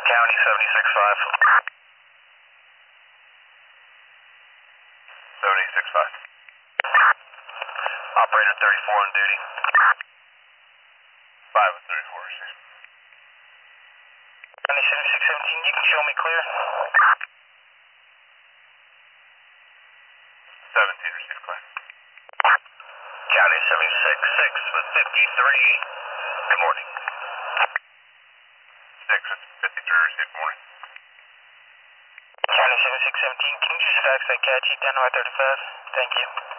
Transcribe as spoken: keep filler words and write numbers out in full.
County seventy-six five. seventy-six five. Operator thirty-four on duty. five of thirty-four, sir. County seventy-six seventeen, you can show me clear. seventeen, receive clear. County seventy-six six with fifty-three. Good morning. six with fifty-three, receive good morning. County seventy-six seventeen, can you just fax that cat sheet down to I thirty-five? Thank you.